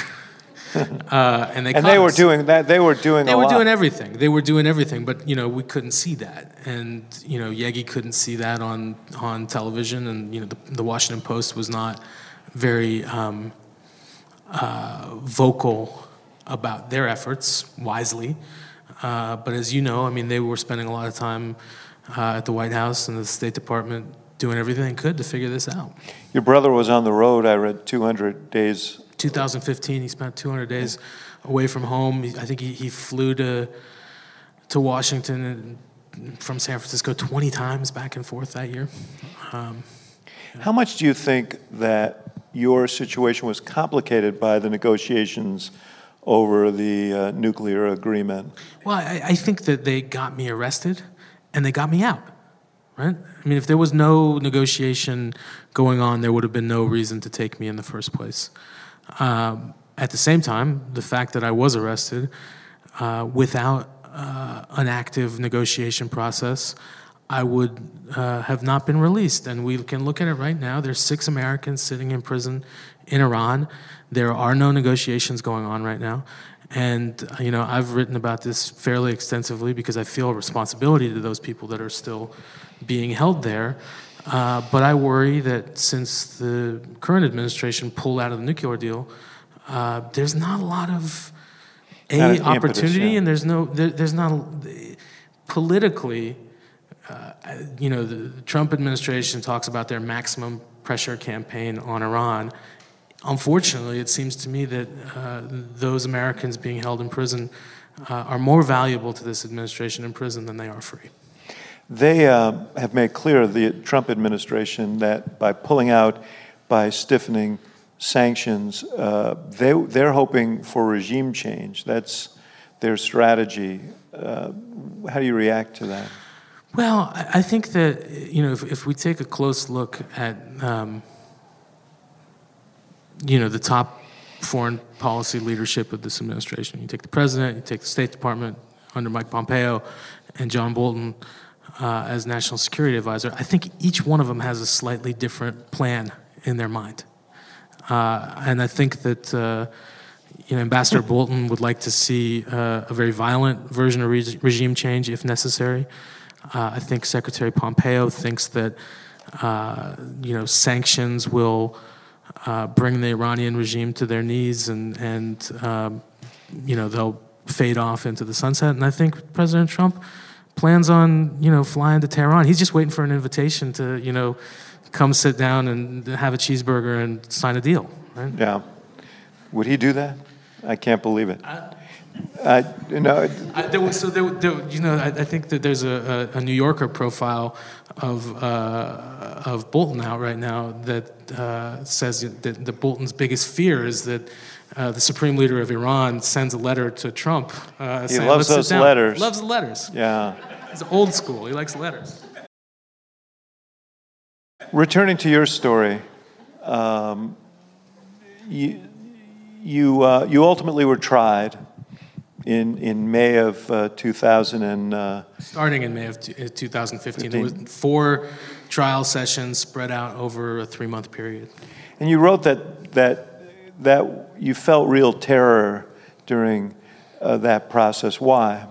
uh, and they, and they were doing that. They were doing. They a were lot. doing everything. They were doing everything, but you know we couldn't see that, and you know Yegi couldn't see that on on television, and you know the, the Washington Post was not very um, uh, vocal about their efforts, wisely. Uh, but as you know, I mean, they were spending a lot of time uh, at the White House and the State Department doing everything they could to figure this out. Your brother was on the road, I read, two hundred days. two thousand fifteen, he spent two hundred days away from home. I think he, he flew to to Washington and from San Francisco twenty times back and forth that year. Um, yeah. How much do you think that your situation was complicated by the negotiations over the uh, nuclear agreement? Well, I, I think that they got me arrested and they got me out, right? I mean, if there was no negotiation going on, there would have been no reason to take me in the first place. Um, at the same time, the fact that I was arrested uh, without uh, an active negotiation process, I would uh, have not been released. And we can look at it right now. There's six Americans sitting in prison in Iran. There are no negotiations going on right now. And, you know, I've written about this fairly extensively because I feel a responsibility to those people that are still being held there. Uh, but I worry that since the current administration pulled out of the nuclear deal, uh, there's not a lot of a Not opportunity, impetus, yeah. and there's no there, there's not a, politically. Uh, you know, the, the Trump administration talks about their maximum pressure campaign on Iran. Unfortunately, it seems to me that uh, those Americans being held in prison uh, are more valuable to this administration in prison than they are free. They uh, have made clear, the Trump administration, that by pulling out, by stiffening sanctions, uh, they, they're hoping for regime change. That's their strategy. Uh, how do you react to that? Well, I think that, you know, if, if we take a close look at, um, you know, the top foreign policy leadership of this administration, you take the president, you take the State Department under Mike Pompeo, and John Bolton uh, as National Security Advisor, I think each one of them has a slightly different plan in their mind. Uh, and I think that, uh, you know, Ambassador Bolton would like to see uh, a very violent version of re- regime change if necessary. Uh, I think Secretary Pompeo thinks that, uh, you know, sanctions will uh, bring the Iranian regime to their knees and, and um, you know, they'll fade off into the sunset. And I think President Trump plans on, you know, flying to Tehran. He's just waiting for an invitation to, you know, come sit down and have a cheeseburger and sign a deal, right? Yeah. Would he do that? I can't believe it. I, Uh, you know, I, there was, so there, there, you know, I, I think that there's a, a, a New Yorker profile of uh, of Bolton out right now that uh, says that, that Bolton's biggest fear is that uh, the supreme leader of Iran sends a letter to Trump. Uh, he saying, loves Let's those letters. Loves the letters. Yeah. He's old school. He likes letters. Returning to your story, um, you you uh, you ultimately were tried in in May of uh, two thousand and uh, starting in May of two thousand fifteen. There was four trial sessions spread out over a three-month period. And you wrote that that that you felt real terror during uh, that process. Why?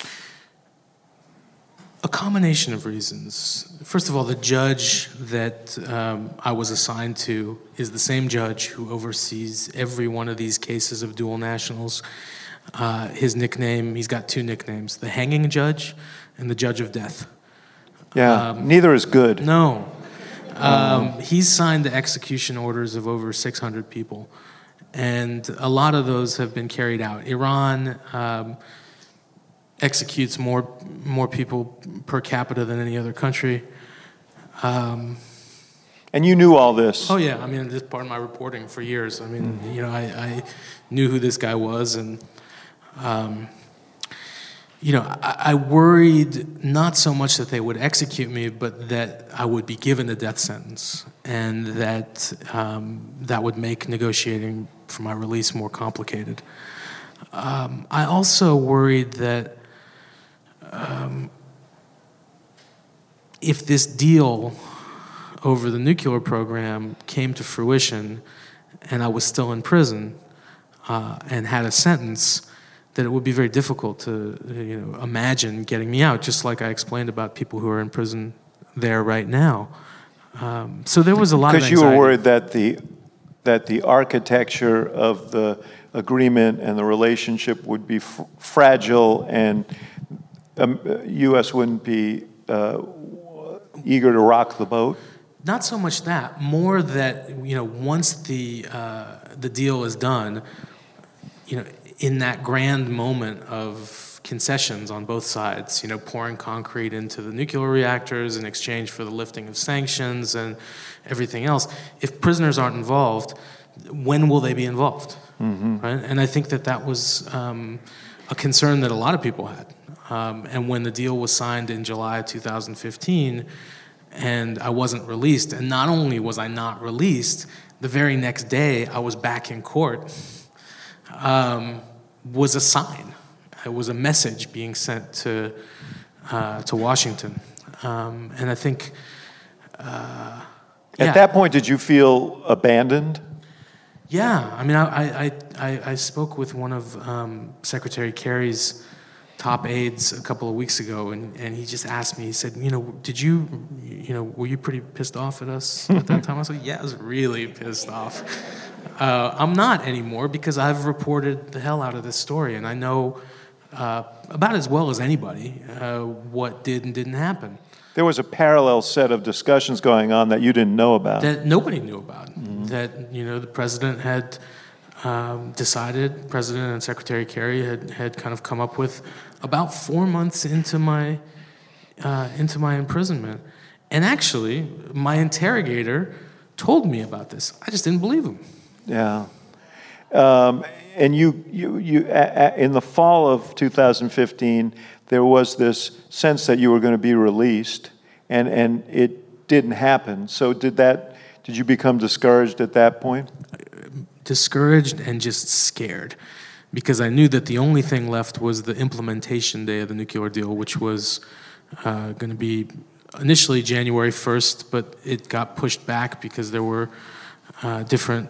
A combination of reasons. First of all, the judge that um, I was assigned to is the same judge who oversees every one of these cases of dual nationals. Uh, his nickname, he's got two nicknames, the hanging judge and the judge of death. Yeah, um, neither is good. No. Um, he's signed the execution orders of over six hundred people, and a lot of those have been carried out. Iran um, executes more more people per capita than any other country. Um, And you knew all this? Oh, yeah. I mean, this is part of my reporting for years. I mean, mm-hmm. you know, I, I knew who this guy was, and, um, you know, I, I worried not so much that they would execute me, but that I would be given a death sentence, and that um, that would make negotiating for my release more complicated. Um, I also worried that um, if this deal over the nuclear program came to fruition and I was still in prison uh, and had a sentence, that it would be very difficult to you know, imagine getting me out, just like I explained about people who are in prison there right now. Um, so there was a lot of anxiety. Because you were worried that the, that the architecture of the agreement and the relationship would be f- fragile, and um, U S wouldn't be uh, eager to rock the boat? Not so much that, more that, you know, once the uh, the deal is done, you know, in that grand moment of concessions on both sides, you know, pouring concrete into the nuclear reactors in exchange for the lifting of sanctions and everything else, if prisoners aren't involved, when will they be involved? Mm-hmm. Right? And I think that that was um, a concern that a lot of people had. Um, and when the deal was signed in July two thousand fifteen, and I wasn't released, and not only was I not released, the very next day I was back in court, um, was a sign. It was a message being sent to uh, to Washington. Um, and I think... Uh, At yeah. that point, did you feel abandoned? Yeah, I mean, I, I, I, I spoke with one of um, Secretary Kerry's top aides a couple of weeks ago, and, and he just asked me, he said, you know, did you, you know, were you pretty pissed off at us at that time? I was like, yeah, I was really pissed off. Uh, I'm not anymore, because I've reported the hell out of this story, and I know uh, about as well as anybody uh, what did and didn't happen. There was a parallel set of discussions going on that you didn't know about. That nobody knew about. Mm-hmm. That, you know, the president had um, decided, President and Secretary Kerry had, had kind of come up with about four months into my uh, into my imprisonment. And actually, my interrogator told me about this. I just didn't believe him. Yeah. Um, and you, you, you, a, a, in the fall of two thousand fifteen, there was this sense that you were going to be released, and, and it didn't happen. So did that, did you become discouraged at that point? Discouraged and just scared, because I knew that the only thing left was the implementation day of the nuclear deal, which was uh, going to be initially January first, but it got pushed back because there were uh, different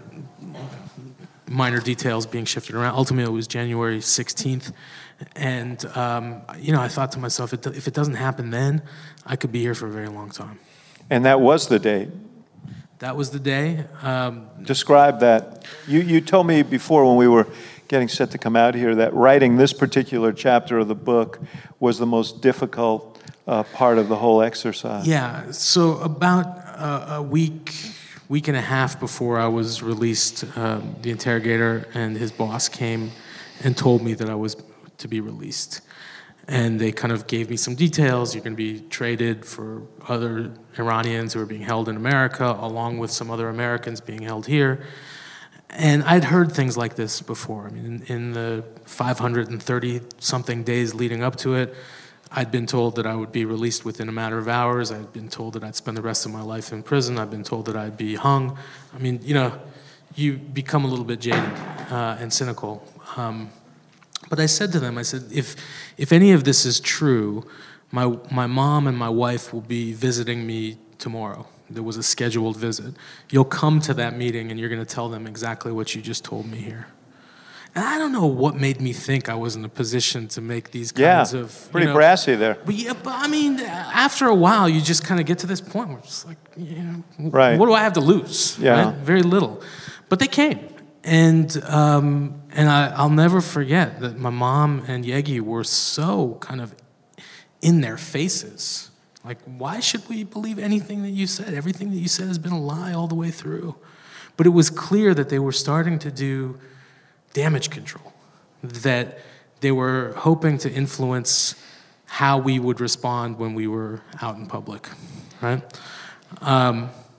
minor details being shifted around. Ultimately, it was January sixteenth. And, um, you know, I thought to myself, if it doesn't happen then, I could be here for a very long time. And that was the date. That was the day. Um, Describe that. You, you told me before when we were getting set to come out here that writing this particular chapter of the book was the most difficult uh, part of the whole exercise. Yeah. So about uh, a week, week and a half before I was released, um, the interrogator and his boss came and told me that I was to be released. And they kind of gave me some details. You're going to be traded for other Iranians who are being held in America, along with some other Americans being held here. And I'd heard things like this before. I mean, in, in the five hundred thirty-something days leading up to it, I'd been told that I would be released within a matter of hours. I'd been told that I'd spend the rest of my life in prison. I'd been told that I'd be hung. I mean, you know, you become a little bit jaded uh, and cynical. Um, But I said to them, I said, if if any of this is true, my my mom and my wife will be visiting me tomorrow. There was a scheduled visit. You'll come to that meeting and you're going to tell them exactly what you just told me here. And I don't know what made me think I was in a position to make these kinds yeah, of... pretty you know, brassy there. But yeah, but I mean, after a while, you just kind of get to this point where it's like, you know, right. what do I have to lose? Yeah. Right? Very little. But they came. And um, and I, I'll never forget that my mom and Yegi were so kind of in their faces. Like, why should we believe anything that you said? Everything that you said has been a lie all the way through. But it was clear that they were starting to do damage control, that they were hoping to influence how we would respond when we were out in public, right? Um,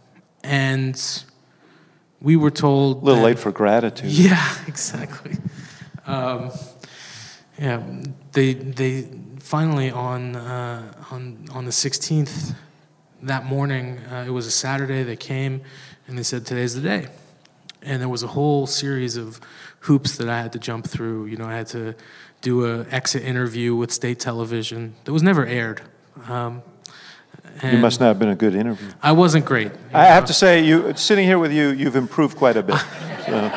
and we were told... A little that, late for gratitude. Yeah, exactly. Um, yeah, they they finally on uh, on on the sixteenth that morning, uh, it was a Saturday, they came and they said, today's the day. And there was a whole series of hoops that I had to jump through. You know, I had to do a exit interview with state television that was never aired. Um, you must not have been a good interview. I wasn't great. I know. have to say, you sitting here with you, you've improved quite a bit. So,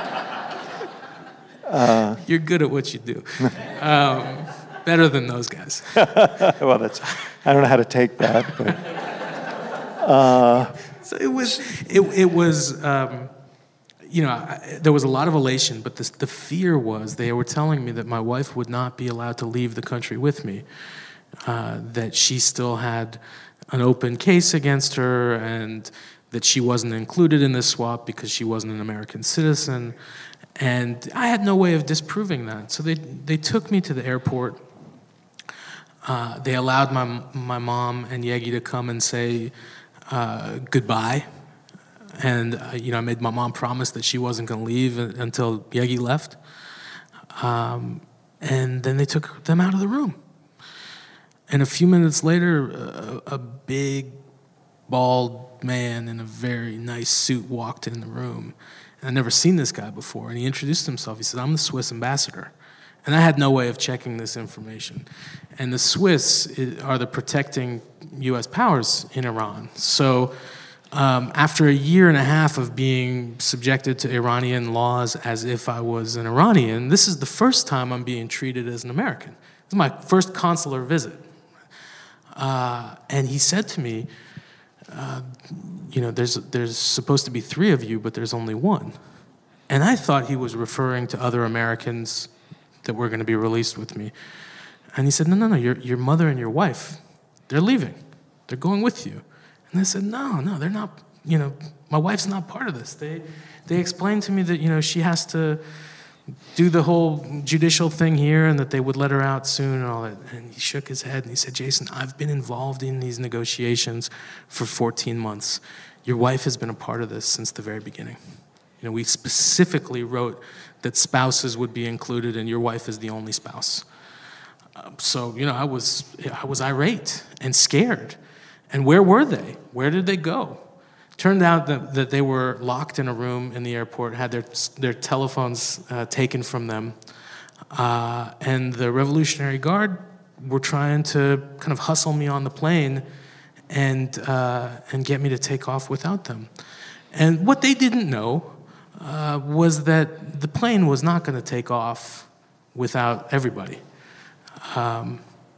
uh, You're good at what you do. Um, better than those guys. Well, that's, I don't know how to take that, but... Uh, so it was, it, it was, um, you know, I, there was a lot of elation, but this, the fear was they were telling me that my wife would not be allowed to leave the country with me, uh, that she still had an open case against her, and that she wasn't included in this swap because she wasn't an American citizen, and I had no way of disproving that. So they they took me to the airport. Uh, they allowed my my mom and Yegi to come and say uh, goodbye, and uh, you know, I made my mom promise that she wasn't going to leave until Yegi left, um, and then they took them out of the room. And a few minutes later, a, a big, bald man in a very nice suit walked in the room. And I'd never seen this guy before. And he introduced himself. He said, I'm the Swiss ambassador. And I had no way of checking this information. And the Swiss are the protecting U S powers in Iran. So um, after a year and a half of being subjected to Iranian laws as if I was an Iranian, this is the first time I'm being treated as an American. This is my first consular visit. Uh, and he said to me, uh, you know, there's there's supposed to be three of you, but there's only one. And I thought he was referring to other Americans that were going to be released with me. And he said, no, no, no, your your mother and your wife, they're leaving. They're going with you. And I said, no, no, they're not, you know, my wife's not part of this. They they explained to me that, you know, she has to do the whole judicial thing here and that they would let her out soon and all that. And he shook his head and he said, Jason, I've been involved in these negotiations for fourteen months. Your wife has been a part of this since the very beginning. You know, we specifically wrote that spouses would be included and your wife is the only spouse. Uh, so, you know, I was I was irate and scared. And where were they? Where did they go? Turned out that, that they were locked in a room in the airport, had their their telephones uh, taken from them, uh, and the Revolutionary Guard were trying to kind of hustle me on the plane and uh, and get me to take off without them. And what they didn't know uh, was that the plane was not going to take off without everybody. Um,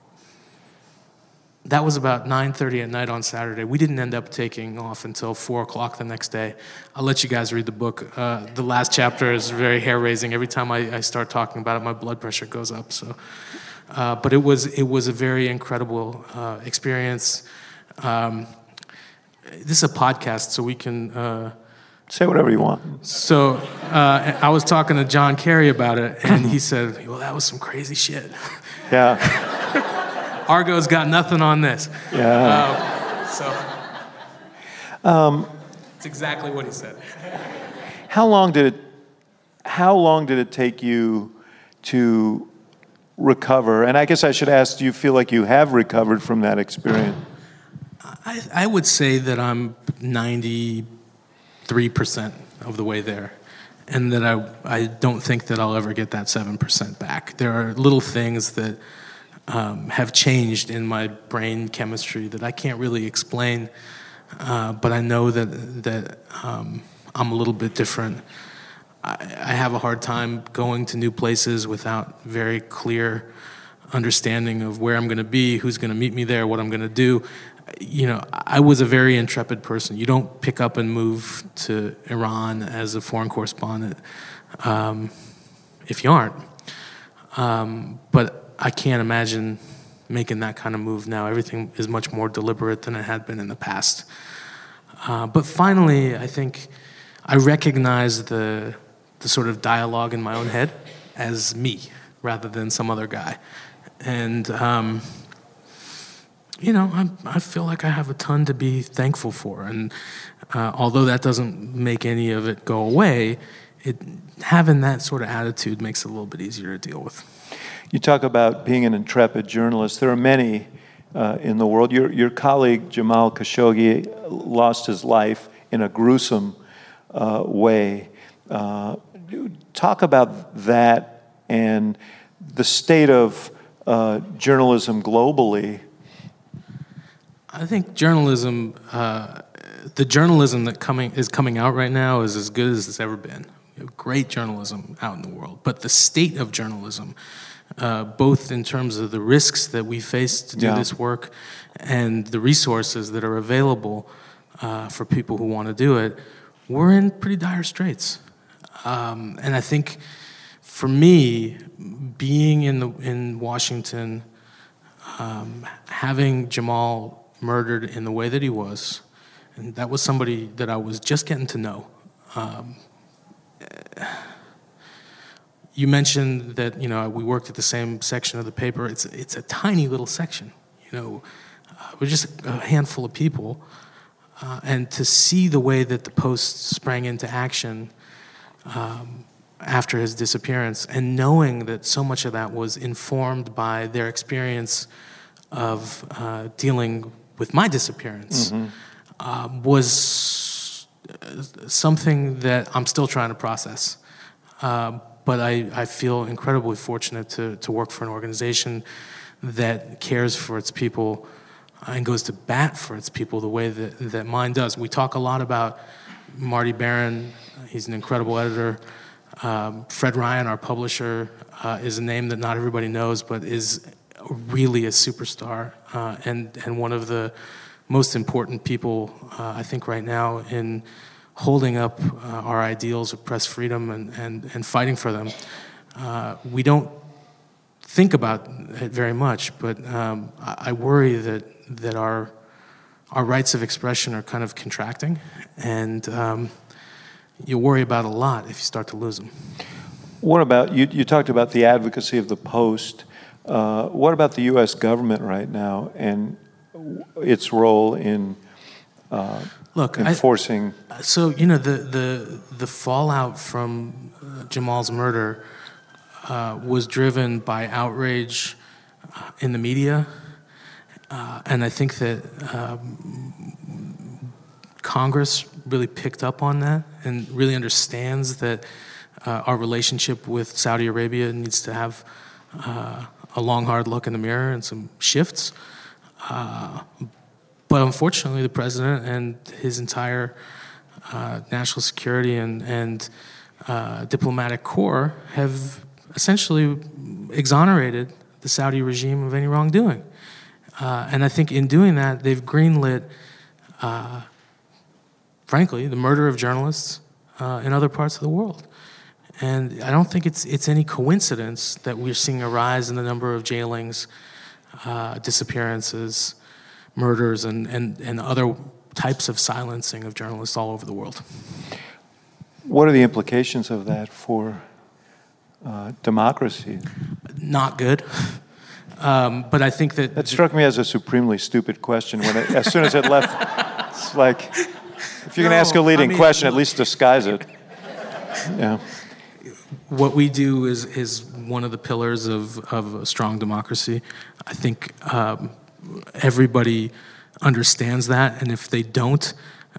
That was about nine thirty at night on Saturday. We didn't end up taking off until four o'clock the next day. I'll let you guys read the book. Uh, the last chapter is very hair-raising. Every time I, I start talking about it, my blood pressure goes up. So, uh, but it was it was a very incredible uh, experience. Um, this is a podcast, so we can uh, say whatever you want. So uh, I was talking to John Kerry about it, and he said, "Well, that was some crazy shit." Yeah. Argo's got nothing on this. Yeah. Uh, so um, it's exactly what he said. How long did it? How long did it take you to recover? And I guess I should ask: do you feel like you have recovered from that experience? I, I would say that I'm ninety-three percent of the way there, and that I I don't think that I'll ever get that seven percent back. There are little things that Um, have changed in my brain chemistry that I can't really explain, uh, but I know that that um, I'm a little bit different. I, I have a hard time going to new places without very clear understanding of where I'm going to be, who's going to meet me there, what I'm going to do. You know, I was a very intrepid person. You don't pick up and move to Iran as a foreign correspondent um, if you aren't. Um, but I can't imagine making that kind of move now. Everything is much more deliberate than it had been in the past. Uh, but finally, I think I recognize the the sort of dialogue in my own head as me rather than some other guy. And, um, you know, I, I feel like I have a ton to be thankful for. And uh, although that doesn't make any of it go away, it, having that sort of attitude makes it a little bit easier to deal with. You talk about being an intrepid journalist. There are many uh, in the world. Your, your colleague Jamal Khashoggi lost his life in a gruesome uh, way. Uh, talk about that and the state of uh, journalism globally. I think journalism, uh, the journalism that coming is coming out right now is as good as it's ever been. We have great journalism out in the world, but the state of journalism, uh, both in terms of the risks that we face to do yeah. this work and the resources that are available uh, for people who want to do it, we're in pretty dire straits. Um, and I think, for me, being in the in Washington, um, having Jamal murdered in the way that he was, and that was somebody that I was just getting to know. Um, you mentioned that, you know, we worked at the same section of the paper. It's it's a tiny little section, you know. Uh, we're just a handful of people, uh, and to see the way that the Post sprang into action um, after his disappearance, and knowing that so much of that was informed by their experience of uh, dealing with my disappearance, mm-hmm. uh, was something that I'm still trying to process. Uh, but I, I feel incredibly fortunate to, to work for an organization that cares for its people and goes to bat for its people the way that, that mine does. We talk a lot about Marty Baron. He's an incredible editor. Um, Fred Ryan, our publisher, uh, is a name that not everybody knows, but is really a superstar uh, and, and one of the most important people, uh, I think, right now in holding up uh, our ideals of press freedom and, and, and fighting for them. Uh, we don't think about it very much, but um, I, I worry that that our our rights of expression are kind of contracting, and um, you worry about a lot if you start to lose them. What about, you, you talked about the advocacy of the Post. Uh, what about the U S government right now and its role in uh, Look, enforcing? I, so, you know, the, the, the fallout from uh, Jamal's murder uh, was driven by outrage uh, in the media. Uh, and I think that um, Congress really picked up on that and really understands that uh, our relationship with Saudi Arabia needs to have uh, a long, hard look in the mirror and some shifts. Uh, but unfortunately, the president and his entire uh, national security and, and uh, diplomatic corps have essentially exonerated the Saudi regime of any wrongdoing. Uh, and I think in doing that, they've greenlit, uh, frankly, the murder of journalists uh, in other parts of the world. And I don't think it's it's any coincidence that we're seeing a rise in the number of jailings, uh, disappearances, murders, and, and, and other types of silencing of journalists all over the world. What are the implications of that for uh, democracy? Not good. Um, but I think that... That struck me as a supremely stupid question. When it, as soon as it left, it's like, if you're no, going to ask a leading I mean, question, at least disguise it. Yeah. What we do is is one of the pillars of, of a strong democracy. I think um, everybody understands that, and if they don't,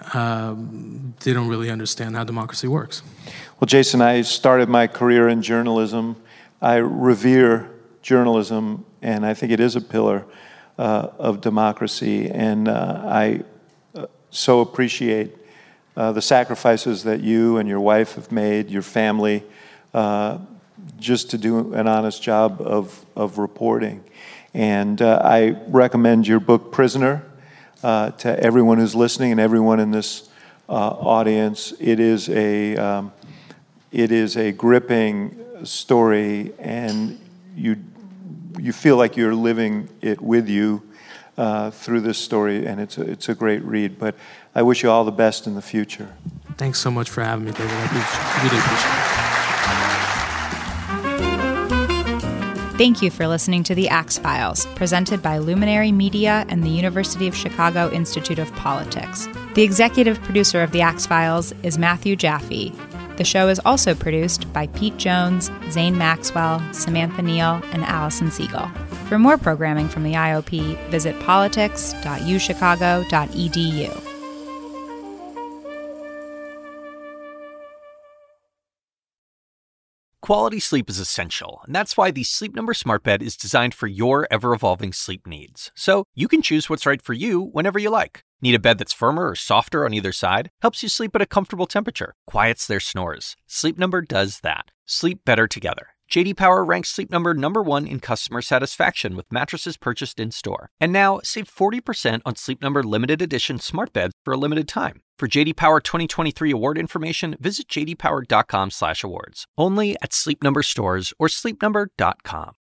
um, they don't really understand how democracy works. Well, Jason, I started my career in journalism. I revere journalism, and I think it is a pillar uh, of democracy, and uh, I uh, so appreciate uh, the sacrifices that you and your wife have made, your family, Uh, just to do an honest job of, of reporting. And uh, I recommend your book, Prisoner, uh, to everyone who's listening and everyone in this uh, audience. It is a, um, it is a gripping story, and you, you feel like you're living it with you uh, through this story, and it's a, it's a great read. But I wish you all the best in the future. Thanks so much for having me, David. I really appreciate it. Thank you for listening to The Axe Files, presented by Luminary Media and the University of Chicago Institute of Politics. The executive producer of The Axe Files is Matthew Jaffe. The show is also produced by Pete Jones, Zane Maxwell, Samantha Neal, and Allison Siegel. For more programming from the I O P, visit politics dot u chicago dot e d u. Quality sleep is essential, and that's why the Sleep Number Smart Bed is designed for your ever-evolving sleep needs. So you can choose what's right for you whenever you like. Need a bed that's firmer or softer on either side? Helps you sleep at a comfortable temperature, quiets their snores. Sleep Number does that. Sleep better together. J D Power ranks Sleep Number number one in customer satisfaction with mattresses purchased in-store. And now, save forty percent on Sleep Number limited edition smart beds for a limited time. For J D Power twenty twenty-three award information, visit j d power dot com slash awards. Only at Sleep Number stores or sleep number dot com.